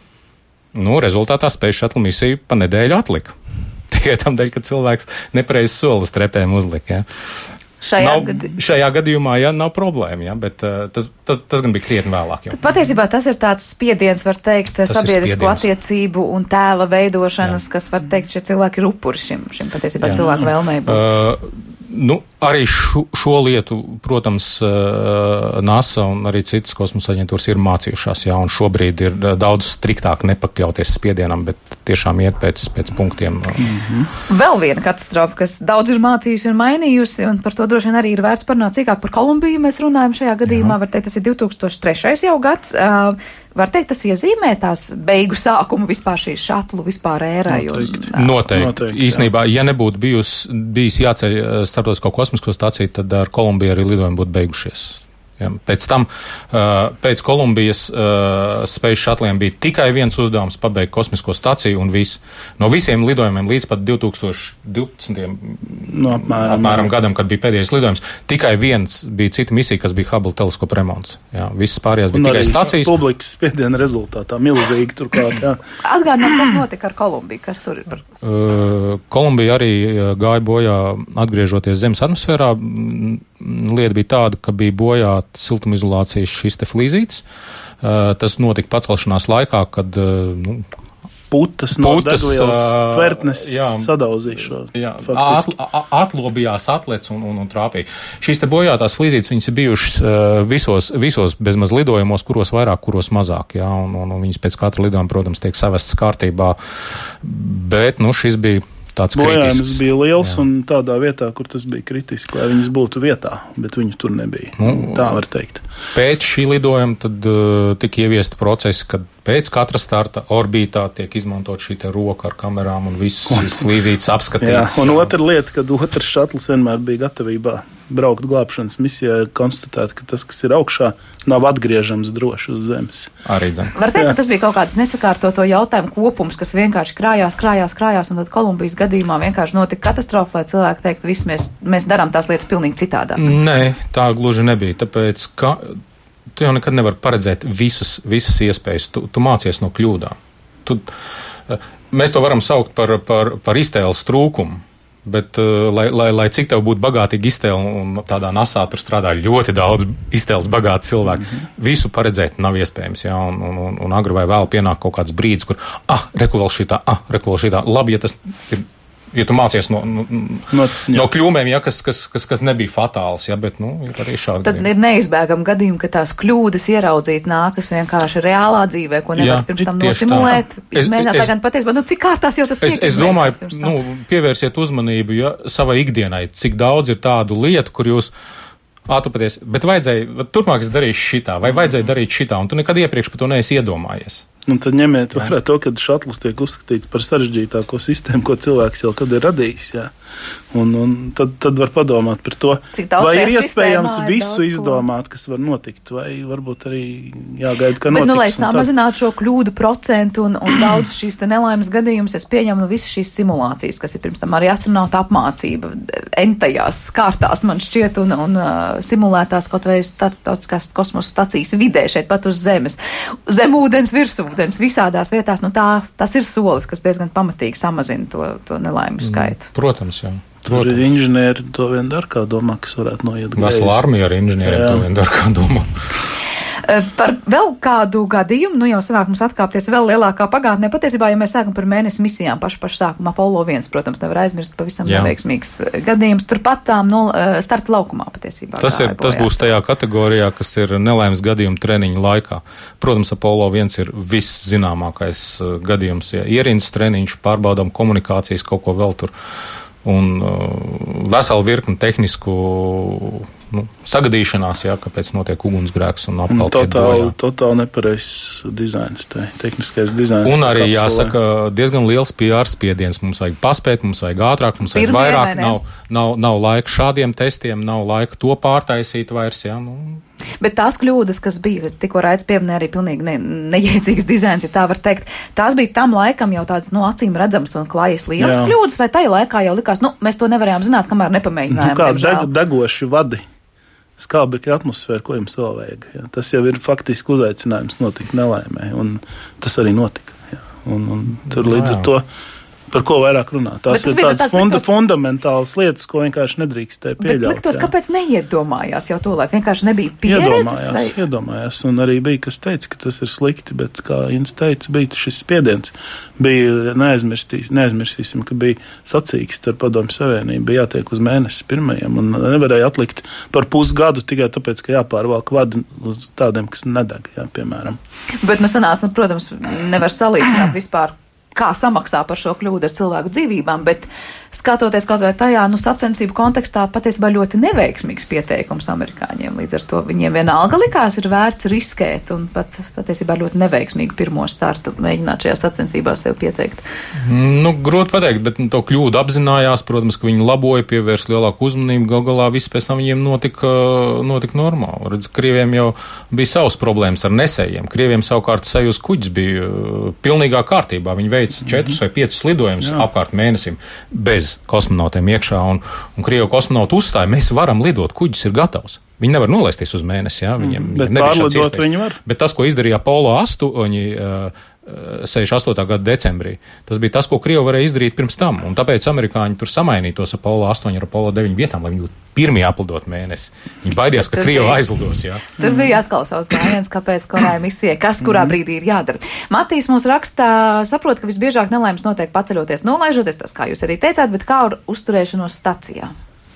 Nu, rezultātā Space Shuttle misiju pa nedēļu atlika. Tikai tam dēļ, ka cilvēks nepareizi soli uz trepēm uzlika. Ja. Šajā, nav, gadi... šajā gadījumā, jā, nav problēma, jā, bet uh, tas, tas, tas gan bija krietni vēlāk. Jau. Patiesībā tas ir tāds spiediens, var teikt, tas sabiedrisko attiecību un tēla veidošanas, jā. Kas, var teikt, šie cilvēki ir upuri šim, šim patiesībā jā. Cilvēku vēlmei būt. Uh, Nu, arī šo, šo lietu, protams, NASA un arī citas kosmosa aģentūras ir mācījušās, jā, un šobrīd ir daudz striktāk nepakļauties spiedienam, bet tiešām iet pēc, pēc punktiem. Mm-hmm. Vēl viena katastrofa, kas daudz ir mācījusi un mainījusi, un par to droši vien arī ir vērts parunāt cīkāk par Kolumbiju. Mēs runājam šajā gadījumā, jā. Var teikt, tas ir divi tūkstoši trešais jau gads. Uh, Var teikt, tas iezīmē tās beigu sākumu vispār šīs šatlu vispār ērai. Noteikti. Un, Noteikti. Noteikti. Īsnībā, ja nebūtu bijus, bijis jāceļ starptautisko kosmisko stāciju, tad ar Kolumbiju arī lidojumi būtu beigušies. Ja, pēc tam, pēc Kolumbijas Space Shuttliem bija tikai viens uzdevums pabeigt kosmisko staciju un viss. No visiem lidojumiem līdz pat divi tūkstoši divpadsmitajam no, apmēram, apmēram gadam, kad bija pēdējais lidojums, tikai viens bija cita misija, kas bija Hubble teleskopa remonts. Jā, viss pārējās bija un tikai stacijas. Publikas spiediena rezultātā, milzīgi turklāt. Jā. Atgādināt, kas notika ar Kolumbiju, kas tur ir par? Uh, Kolumbija arī gāja bojā atgriežoties Zemes atmosfērā. Lieta bija tāda, ka bija bojāta siltumizolācijas šis te flīzītes. Uh, tas notika pacelšanās laikā, kad uh, nu, putas no degvielas tvertnes sadauzīšo. Jā, at, atlobījās atlec un, un, un trāpīja. Šīs te bojātās flīzītes, viņas ir bijušas uh, visos, visos bezmaz lidojumos, kuros vairāk, kuros mazāk. Jā, un, un, un viņas pēc katra lidojuma, protams, tiek savestas kārtībā. Bet, nu, šis bija tāds bojājums kritisks. Bija liels jā. Un tādā vietā, kur tas bija kritiski, lai viņas būtu vietā, bet viņu tur nebija. Nu, tā var teikt. Pēc šī lidojuma tad uh, tika ieviesta procesi, kad pēc katra starta orbītā tiek izmantot šī te roka ar kamerām un visas šīs flīzītes apskatītas. Jā, un otra lieta, kad otrs šatls vienmēr bija gatavībā braukt glābšanas misijā, konstatēt, ka tas, kas ir augšā, nav atgriežams droši uz Zemes. Arī dzem. Var teikt, jā. Ka tas bija kaut kāds nesakārtoto jautājumu kopums, kas vienkārši krājās, krājās, krājās, un tad Kolumbijas gadījumā vienkārši notika katastrofa, lai cilvēki teikt, viss mēs, mēs darām tās lietas pilnīgi citādāk. Nē, tā gluži nebija, tāpēc, ka tu jau nekad nevar paredzēt visas, visas iespējas, tu, tu mācies no kļūdām. Tu, mēs to varam saukt par, par, par iztēles trūkumu. Bet, uh, lai, lai, lai cik tev būtu bagātīgi iztēle, un tādā nasā tur strādā ļoti daudz iztēles bagāti cilvēki, mm-hmm. visu paredzēt nav iespējams, jā, un, un, un agri vai vēl pienāk kaut kāds brīdis, kur, ah, reku vēl šitā, ah, reku vēl šitā, labi, ja tas ir ja tu mācies no, no, no, no kļūmēm, ja, kas, kas, kas, kas nebija fatāls, ja, bet, nu, ir arī šādi. Tad gadījumi. Ir neizbēgami gadījumi, ka tās kļūdas ieraudzīt nākas vienkārši reālā dzīvē, ko nevar jā, pirms tam nosimulēt, izmēģināt, tā gan patiesībā, nu, cik kārtās jau tas tiek izmēģināts. Es domāju, nu, pievērsiet uzmanību, ja, savai ikdienai, cik daudz ir tādu lietu, kur jūs ātupaties, bet vajadzēja, turpmāk es darīšu šitā, vai vajadzēja darīt šitā, un tu nekad iepriekš par to neesi iedomājies. Un tad ņemiet vērā to, ka šatlis tiek uzskatīts par sarežģītāko sistēmu, ko cilvēks jau kad ir radījis, jā. Un, un tad, tad var padomāt par to, vai ir iespējams visu izdomāt, kas var notikt, vai varbūt arī jāgaida, ka notiks. Bet, nu, lai samazinātu šo kļūdu procentu un, un daudz šīs te nelaimes gadījumus, es pieņemu nu, visas šīs simulācijas, kas ir pirms tam arī astronauta apmācība, entajās kārtās man šķiet, un, un uh, simulētās kaut vai starptautiskās kosmosa stacijas vidē šeit pat uz Zemes, zemūdens virsū. Visādās vietās, nu tā, tas ir solis, kas diezgan pamatīgi samazina to, to nelaimu skaitu. Protams, jā. Tur ir inženieri to vien dar, kā domā, kas varētu noiet greizi. Vesela armija ar inženieriem to vien dar, kā domā. Par vēl kādu gadījumu, nu jau sanāk mums atkāpties vēl lielākā pagātnē. Patiesībā, ja mēs sākam par mēnesi misijām, pašu pašu sākumā Apollo viens, protams, nevar aizmirst pavisam jā. Neveiksmīgs gadījums. Turpat tām no starta laukumā patiesībā. Tas, ir, tas būs tajā kategorijā, kas ir nelaimes gadījuma treniņa laikā. Protams, Apollo viens ir viss zināmākais gadījums. Ja ierīnas treniņš, pārbaudām komunikācijas, kaut ko vēl tur. Un uh, vesela virkni tehnisku nu, sagadīšanās, jā, kāpēc notiek ugunsgrēks un apkalpiet bojā. Totāli nepareizs dizains, te, tehniskais dizains. Un arī, kapsulē. Jāsaka, diezgan liels P R spiediens. Mums vajag paspēt, mums vajag ātrāk, mums vajag Pirmie, vairāk. Nav, nav, nav laika šādiem testiem, nav laika to pārtaisīt vairs, jā. Nu. Bet tās kļūdas, kas bija, tikko Raidis pieminēja, arī pilnīgi ne, nejēdzīgs dizains, ja tā var teikt, tās bija tam laikam jau tādas, nu, acīm redzams un klājas lielas jā. Kļūdas, vai tajā laikā jau likās, nu, mēs to nevarējām zināt, kamēr nepamēģinājām. Nu, kā deg, degoši vadi, skābekļa atmosfēra, ko jums vēl vajag. Jā. Tas jau ir faktiski uzaicinājums notikt nelaimē, un tas arī notika. Jā. Un, un tur līdz ar to. Par ko vairāk runāt? Tās ir tādas funda, liktos, fundamentālas lietas, ko vienkārši nedrīkstēja pieļaut. Bet liktos, kāpēc neiedomājās jau to, lai vienkārši nebija pieredzes? Iedomājās, vai? iedomājās, un arī bija, kas teica, ka tas ir slikti, bet, kā Inns teica, bija šis spiediens. Bija, neaizmirstīs, neaizmirstīsim, ka bija sacīks ar Padomju Savienību, bija jātiek uz mēnesi pirmajiem, un nevarēja atlikt par pusgadu tikai tāpēc, ka jāpārvalk vadi uz tādiem, kas nedeg, jā, piemēram. Bet, nu, sanās, nu, protams, nevar salīdzināt vispār, kā samaksā par šo kļūdu ar cilvēku dzīvībām, bet skatoties kaut vai tajā, nu, sacensību kontekstā patiesībā ļoti neveiksmīgs pieteikums amerikāņiem. Līdz ar to viņiem vienalga likās ir vērts riskēt un pat patiesībā ļoti neveiksmīgu pirmo startu mēģināt šajā sacensībā sev pieteikt. Nu, grūti pateikt, bet nu, to kļūdu apzinājās, protams, ka viņi laboja, pievērs lielāku uzmanību, gal galā viss pēc tam viņiem notika, notika normāli. Redz, Krieviem jau bija savas problēmas ar nesējiem. Krieviem savukārt sajūs kuģis bija pilnīgā kārtībā. Viņi veica četrus vai piecus lidojumus apkārt mēnesim bez kosmonautiem iekšā, un, un Krievu kosmonauti uzstāja, mēs varam lidot, kuģis ir gatavs. Viņi nevar nolaisties uz mēnesi, jā, viņiem mm, bet pārlidot viņi var. Bet tas, ko izdarīja Apollo astoņi, sešdesmit astotā gada decembrī, tas bija tas, ko Krievi varēja izdarīt pirms tam, un tāpēc amerikāņi tur samainīja tos Apollo astoņi ar Apollo deviņi vietām, lai viņi būtu pirmie aplidot mēnesi. Viņi baidījās, ka Krievi aizlidos, jā. Tur bija atkal savs gājiens, kāpēc kurai misijai, kas kurā brīdī ir jādara. Matīs mums raksta, saprot, ka visbiežāk nelaimes notiek paceļoties, nolaižoties, tas, kā jūs arī teicāt, bet kā ar uzturēšanos stacijā?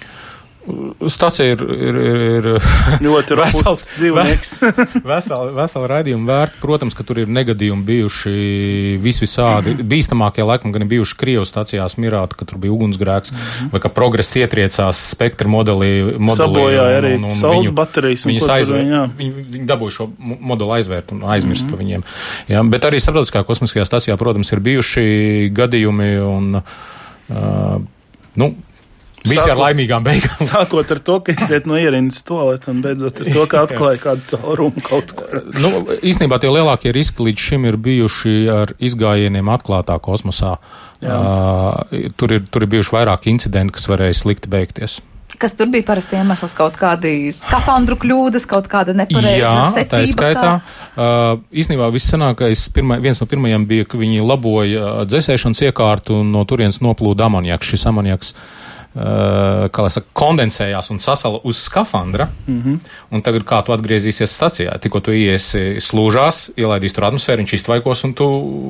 Stacija ir, ir, ir, ir ļoti vesels dzīvnieks. vesela, vesela raidījuma vērta. Protams, ka tur ir negadījumi bijuši visvisādi. Bīstamākie laikam gan ir bijuši Krievijas stacijās Mirāta, ka tur bija ugunsgrēks, mm-hmm. vai ka progress ietriecās spektra modelī. Sabojāja arī un, un saules viņu, baterijas. Un aizvēr, tur, viņi, viņi dabūja šo modeli aizvērt un aizmirst mm-hmm. par viņiem. Jā, bet arī starptautiskajā kosmiskajā stacijā, protams, ir bijuši gadījumi un, uh, nu, visi sākot, ar laimīgām beigām. Sākot ar to, ka iziet no ierindas toalets un beidzot ar to, ka atklāja kādu caurumu kaut kur. Nu, īstenībā tie lielākie riski līdz šim ir bijuši ar izgājieniem atklātā kosmosā. Uh, tur, ir, tur ir bijuši vairāk incidenti, kas varēja slikti beigties. Kas tur bija parasti iemesls, kaut kādi skafandru kļūdas, kaut kāda nepareiza secība? Jā, tā ir skaitā. Uh, īstenībā vissanākais, pirmā, viens no pirmajiem bija, ka viņi laboja dzēsēšanas iekārtu un no turienes noplūda amoniaks. Šis amoniaks kā lai saka, kondensējās un sasala uz skafandra, mm-hmm. un tagad kā tu atgriezīsies stacijā, tikko tu iesi slūžās, ielaidīs tur atmosfēru, viņš iztvaikos, un tu,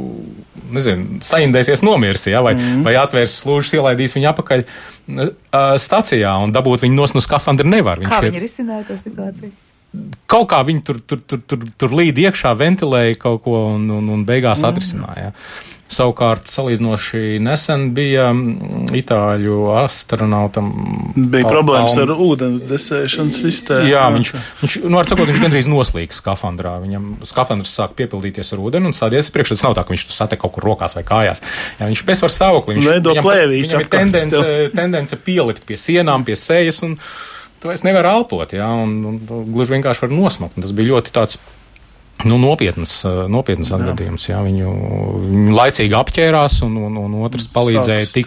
nezinu, saindēsies nomirsi, ja? vai, mm-hmm. vai atvērs slūžas, ielaidīs viņu apakaļ stacijā, un dabūt viņu nos no skafandra nevar. Viņš kā viņi ir izcināja to situāciju? Kaut kā viņi tur, tur, tur, tur, tur līd iekšā, ventilēja kaut ko, un, un, un beigās mm. atrisināja. Savukārt, salīdzinoši nesen bija itāļu astronautam. Bija problēmas ar ūdens dzesēšanas sistēmu. Jā, viņš, viņš, nu, ar sakot, viņš gandrīz noslīgs skafandrā. Viņam skafandrs sāk piepildīties ar ūdeni un stādies priekš, tas nav tā, ka viņš sate kaut kur rokās vai kājās. Jā, viņš bezsvar stāvoklī. Viņš, viņam, viņam ir tendence, tendence pielikt pie sienām, pie sejas, un tu vairs nevar elpot, jā, un, un, un gluži vienkārši var nosmakt. Un tas bija ļoti tāds Nu, nopietnas, nopietnas atgadījums, jā, viņu, viņu laicīgi apķērās un, un, un otrs palīdzēja tikt,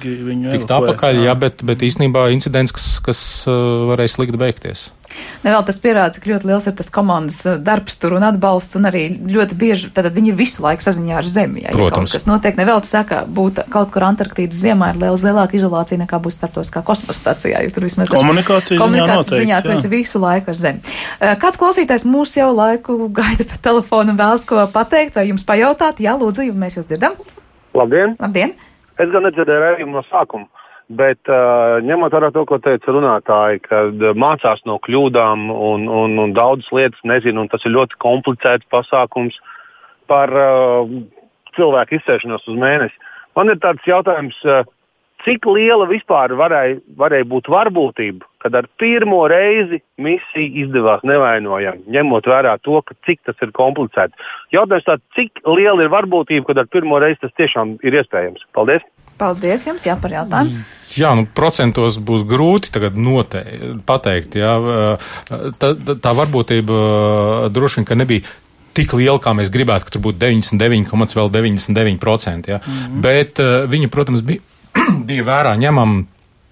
tikt apakaļ, jā, bet, bet īstenībā incidents, kas, kas varēja slikti beigties. Nevēl tas pierāda, cik ļoti liels ir tas komandas darbs tur un atbalsts, un arī ļoti bieži, tad viņi ir visu laiku saziņā ar Zemi, ja, ja kaut kas notiek. Nevēl tas saka, būt kaut kur Antarktīdas ziemā ir liels lielāka izolācija nekā būs starptautiskā kosmosa stacijā, jo tur vismaz komunikācijas ziņā noteikti. Ziņā tu esi visu laiku ar Zemi. Kāds klausītājs mūs jau laiku gaida pa telefonu un vēlas ko pateikt vai jums pajautāt? Jā, lūdzu, mēs jūs dzirdam. Labdien! Labdien! Es gan nedzirdēju rējumu no sākuma. Bet uh, ņemot vērā to, ko teica runātāji, kad mācās no kļūdām un, un, un daudzas lietas nezinu, un tas ir ļoti komplicēts pasākums par uh, cilvēku izsēšanos uz mēnesi. Man ir tāds jautājums, uh, cik liela vispār varēja, varēja būt varbūtība, kad ar pirmo reizi misija izdevās nevainojami, ņemot vērā to, ka cik tas ir komplicēts. Jautājums tāds, cik liela ir varbūtība, kad ar pirmo reizi tas tiešām ir iespējams? Paldies! Paldies jums, jā, par jautājumu. Jā, nu, procentos būs grūti tagad notei, pateikt, jā. Tā, tā varbūtība droši vien, ka nebija tik liela, kā mēs gribētu, ka tur būtu deviņdesmit deviņi komats vēl deviņdesmit deviņi procenti, jā. Mm-hmm. Bet uh, viņa, protams, bija, bija vērā ņemam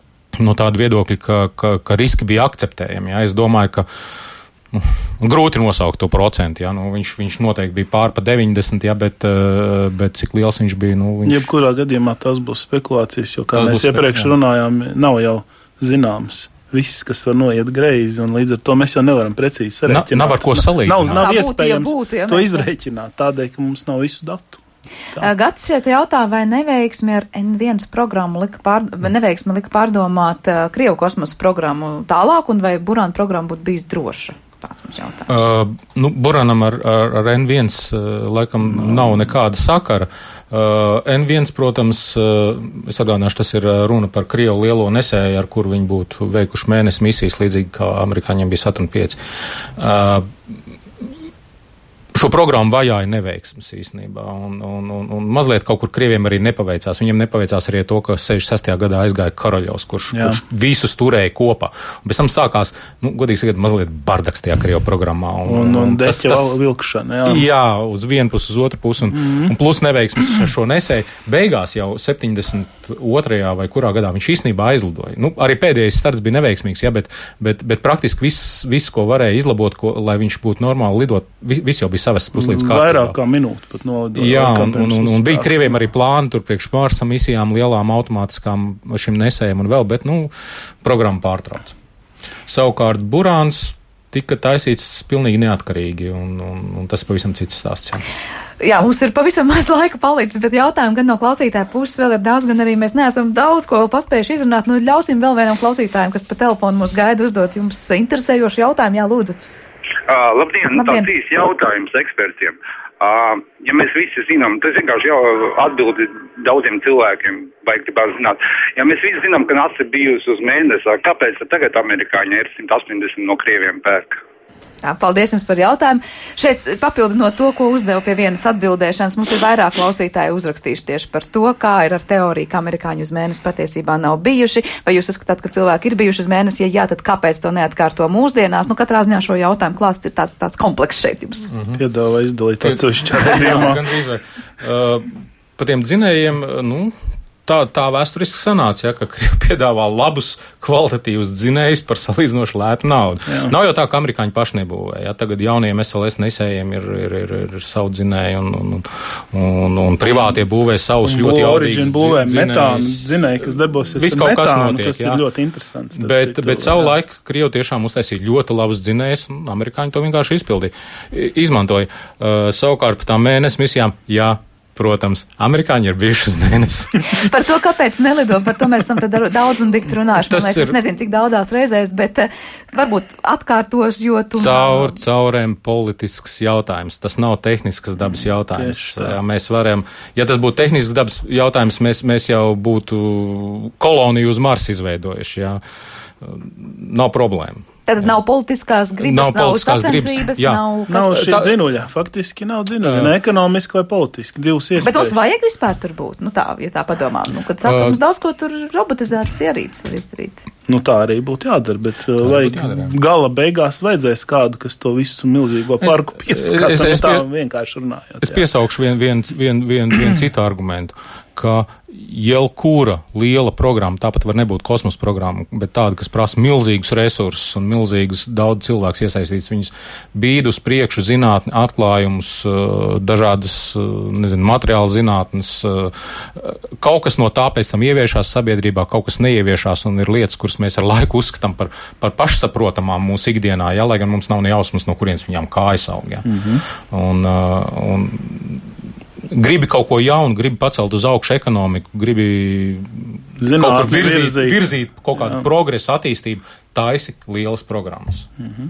no tāda viedokļa, ka, ka, ka riski bija akceptējami, jā. Es domāju, ka Nu, grūti nosaukt to procentu, ja, nu, viņš, viņš noteikti bija pār pa deviņdesmit, ja, bet, bet cik liels viņš bija, nu, viņš... Jebkurā gadījumā tas būs spekulācijas, jo, kā tas mēs iepriekš spek... runājām, nav jau zināms viss, kas var noiet greizi, un līdz ar to mēs jau nevaram precīzi sarēķināt. Na, nav ar ko salīdzināt. Nav, nav tā iespējams būtu, ja būtu, ja to izrēķināt, tādēļ, ka mums nav visu datu. Tā. Gats šeit jautā, vai neveiksmi ar en viens programmu lika, pār, neveiksmi lika pārdomāt uh, Krievu kosmosa programmu tālāk, un vai Burāna programma būtu bijis droša? Tāds mums jautājums. Uh, nu, Burānam ar, ar, ar en viens uh, laikam no. nav nekāda sakara. Uh, en viens, protams, uh, es atgādināšu, tas ir runa par Krievu lielo nesēju, ar kuru viņi būtu veikuši mēnesi misijas, līdzīgi kā amerikāņiem bija Saturn pieci. Uh, Šo programmu vajāja neveiksmes īstenībā, un, un, un, un mazliet kaut kur Krieviem arī nepaveicās. Viņiem nepaveicās arī to, ka sešdesmit sestajā gadā aizgāja Karaļovs, kurš, kurš visus turēja kopā. Un pēc tam sākās, nu, godīgi sakot, mazliet bardaks tajā Krievu programmā. Un, un, un, un tas, tas vilkšana, jā. Jā, uz vienu pusi, uz otru pusi, un, mm-hmm. un plus neveiksmes šo nesēju. Beigās jau septiņdesmit otrajā vai kurā gadā viņš īstenībā aizlidoja. Nu, arī pēdējais starts bija neveiksmīgs, jā, bet, bet, bet praktiski viss, viss, ko varēja izlabot, ko, lai viņš būtu normāli lidot, viss jau bija savas puslīdz kārtībā. Vairāk kā minūti pat nolidoja. Jā, un, un, un, un bija Krieviem arī plāni tur priekš Marsa misijām, lielām automātiskām šim nesējiem un vēl, bet, nu, programma pārtrauc. Savukārt Burāns tika taisīts pilnīgi neatkarīgi, un, un, un tas pavisam cits stāsts. Jā. Jā, mums ir pavisam maz laika palicis, bet jautājumu gan no klausītāja puses vēl ir daudz, gan arī mēs neesam daudz ko paspējuši izrunāt. Nu, ļausim vēl vienam klausītājam, kas pa telefonu mūs gaida, uzdot jums interesējošu jautājumu. Jā, lūdzu. Uh, labdien, labdien. Tāds īsts jautājums ekspertiem. Uh, ja mēs visi zinām, tas vienkārši jau atbildi daudziem cilvēkiem, vajag gribētu zināt. Ja mēs visi zinām, ka NASA ir bijusi uz mēnesi, kāpēc tagad amerikāņi ir simt astoņdesmit no Krieviem pērk? Jā, paldies jums par jautājumu. Šeit papildinot to, ko uzdevu pie vienas atbildēšanas, mums ir vairāk klausītāji uzrakstījuši tieši par to, kā ir ar teoriju, ka amerikāņi uz mēnesi patiesībā nav bijuši. Vai jūs uzskatāt, ka cilvēki ir bijuši uz mēnesi? Ja jā, tad kāpēc to neatkārto mūsdienās? Nu, katrā ziņā šo jautājumu klāsts ir tāds, tāds komplekss šeit jums. Mm-hmm. Piedāvā izdalīt atsevišķā redzījumā. Uh, par tiem dzinējiem, nu, tā, tā vēsturiski sanāca, ja, ka Krievi piedāvā labus, kvalitatīvus dzinējus par salīdzinoši lētu naudu. Jā. Nav jau tā, ka amerikāņi paši nebūvē. Ja. Tagad jauniem S L S nesējiem ir, ir, ir, ir savu dzinēju un, un, un, un privātie būvē savus un ļoti jaudīgus būvē metānu dzinēju, kas darbosies viss kaut kas notiek, kas jā. Ir ļoti interesants. Bet, citu, bet savu jā. Laiku Krievi tiešām uztaisīja ļoti labus dzinējus, un amerikāņi to vienkārši izpildīja. Izmantoja. Uh, savukārt par tām mēnesi misijām, jā. Protams, amerikāņi ir bijuši uz mēnesi. Par to, kāpēc nelido, par to mēs esam tad daudz un dikti runājuši. Man liekas, es nezinu, cik daudzās reizēs, bet uh, varbūt atkārtos, jo tu... Caur, caurēm politisks jautājums. Tas nav tehnisks dabas jautājums. Jā, mēs varam, ja tas būtu tehnisks dabas jautājums, mēs, mēs jau būtu koloniju uz Marsa izveidojuši. Jā. Nav problēma. Tad nav politiskās gribas, nav, nav sacensības, nav... Kas... Nav šī tā... dzinuļa, faktiski nav dzinuļa, ne ekonomiski vai politiski, divas iespējas. Bet mums vajag vispār tur būt, nu tā, ja tā padomā, nu, kad saka, uh, mums daudz ko tur robotizētas ierīces var izdarīt. Nu tā arī būtu jādara, bet tā vajag jādara. Gala beigās vajadzēs kādu, kas to visu milzīgo parku pieskata, es, es, es, tā pie... vienkārši runājot. Es jā. Piesaukšu vienu vien, vien, vien, vien citu argumentu, ka jebkura liela programma, tāpat var nebūt kosmosa programma, bet tāda, kas prasa milzīgus resursus un milzīgus daudz cilvēks iesaistīts, viņas bīd uz priekšu zinātni, atklājumus, dažādas, nezinu, materiāla zinātnes, kaut kas no tā pēc tam ieviešās sabiedrībā, kaut kas neieviešās un ir lietas, kuras mēs ar laiku uzskatām par, par pašsaprotamām mūsu ikdienā, jā, lai gan mums nav ne jausmas, no kurienes viņām kājas aug, jā. Mm-hmm. Un, un gribi kaut ko jaunu, gribi pacelt uz augšu ekonomiku, gribi Zināt, kaut kur virzīt, virzīt. virzīt kaut kādu jā. Progresu, attīstību, taisi lielas programmas. Mm-hmm.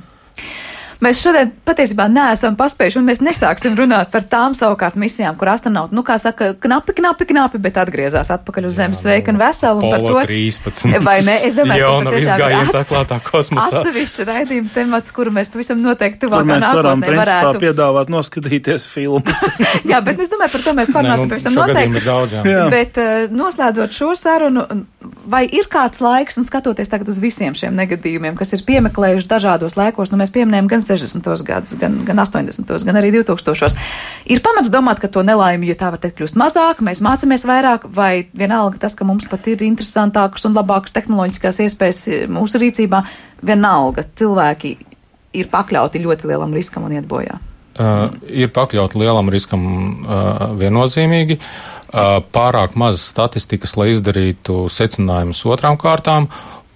Mēs šodien patiesībā neesam paspējuši, un mēs nesāksim runāt par tām savukārt misijām, kur astronauti, nu kā saka, knapi, knapi, knapi, bet atgriezās atpakaļ uz Zemes sveiki un veseli. Un par to trīspadsmit. Vai ne? Es domāju, Jauna izgājiens atklātā kosmosā. Atsevišķi raidījuma temats, kuru mēs pavisam noteikti tuvākā nākotnē varam varētu. Principā piedāvāt noskatīties filmas. Jā, bet es domāju, par to mēs parunāsim pavisam noteikti. Daudz, bet uh, noslēdzot šo sarunu, vai ir kāds laiks, un skatoties tagad uz visiem šiem negadījumiem, kas ir piemeklējuši dažādos laikos, nu mēs pieminējam gan sešdesmitos gadus, gan, gan astoņdesmitos, gan arī divtūkstošos. Ir pamats domāt, ka to nelaimi, ja tā var teikt, kļūst mazāk, mēs mācāmies vairāk, vai vienalga tas, ka mums pat ir interesantākas un labākas tehnoloģiskās iespējas mūsu rīcībā, vienalga cilvēki ir pakļauti ļoti lielam riskam un iet bojā? Uh, ir pakļauti lielam riskam uh, viennozīmīgi. Uh, pārāk maz statistikas, lai izdarītu secinājumus otrām kārtām,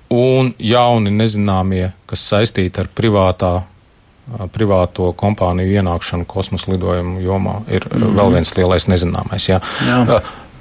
un jauni nezināmie, kas saistīti ar privātā privāto kompāniju ienākšanu kosmosa lidojumu jomā, ir mm-hmm. vēl viens lielais nezināmais. Jā. Jā.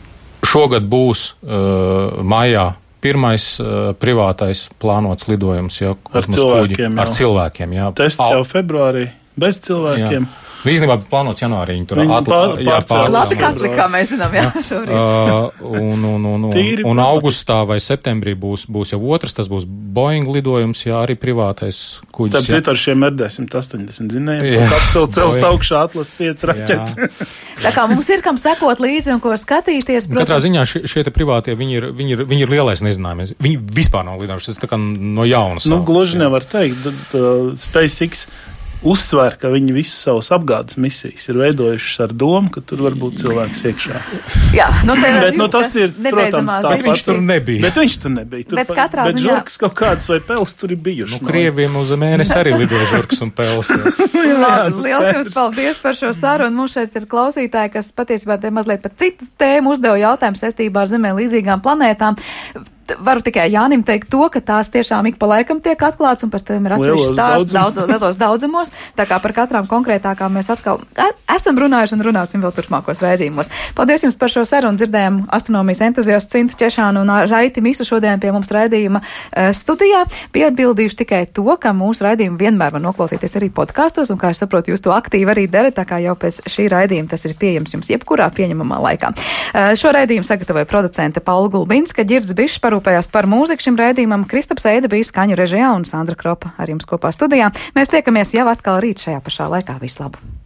Šogad būs uh, maijā pirmais uh, privātais plānots lidojums, jā, kosmosa kuģi ar cilvēkiem. Jā. Tests jau februārī bez cilvēkiem. Jā. Īstenībā bija plānots janvārī. Viņi tur atlikā. Labi, ka atlikā, mēs zinām, jā, šorīt. Uh, un, un, un, un, un augustā vai septembrī būs, būs jau otrs, tas būs Boeing lidojums, jā, arī privātais kuģis. Starp citu ar šiem R desmit astoņdesmit zinējiem, kapseli cels augšā Atlas pieci raķeti. Tā kā mums ir kam sekot līdzi un ko skatīties, protams. Katrā ziņā šie, šie te privātie, viņi ir, viņi ir, viņi ir lielais nezinājums. Viņi vispār nav lidojuši, tas tā kā no jauna. Nu, gluži nevar teikt, tad uh, SpaceX uzsver, ka viņi visu savus apgādes misijas ir veidojušas ar domu, ka tur var būt cilvēks iekšā. Jā, nu te bet, nu, tas ir, protams, tā bet viņš tur nebija. Bet viņš tur nebija. Tur bet katrā bet ziņā... žurkas kaut kādas vai pels tur ir bijuši. Nu, Krieviem uz mēnesi arī lidoja žurkas un pels. Liels jums paldies par šo sarunu. Mums šeit ir klausītāji, kas patiesībā te mazliet par citu tēmu uzdeva jautājumu saistībā ar Zemē līdzīgām planētām. Varu tikai Jānim teikt to, ka tās tiešām ik pa laikam tiek atklāts un par tiem ir atsevišķi stāsts daudz, lielos daudzumos. Tā kā par katrām konkrētākām mēs atkal esam runājuši un runāsim vēl turpmākos raidījumos. Paldies jums par šo sarunu. Dzirdējām astronomijas entuziastu Cintu Češānu un Raiti Misu šodien pie mums raidījuma uh, studijā. Piebildīšu tikai to, ka mūsu raidījumu vienmēr var noklausīties arī podkastos un, kā es saprotu, jūs to aktīvi arī darat, tā kā jau pēc šī raidījuma tas ir pieejams jums jebkurā pieņemamā laikā. Uh, šo raidījumu sagatavoja producente Paula Gulbinska, Ģirds Bišs parūpējās par mūziku šim raidījumam, Kristaps Eida bija skaņu režijā un Sandra Kropa ar jums kopā studijā. Mēs tiekamies jau atkal rīt šajā pašā laikā. Vislabāk!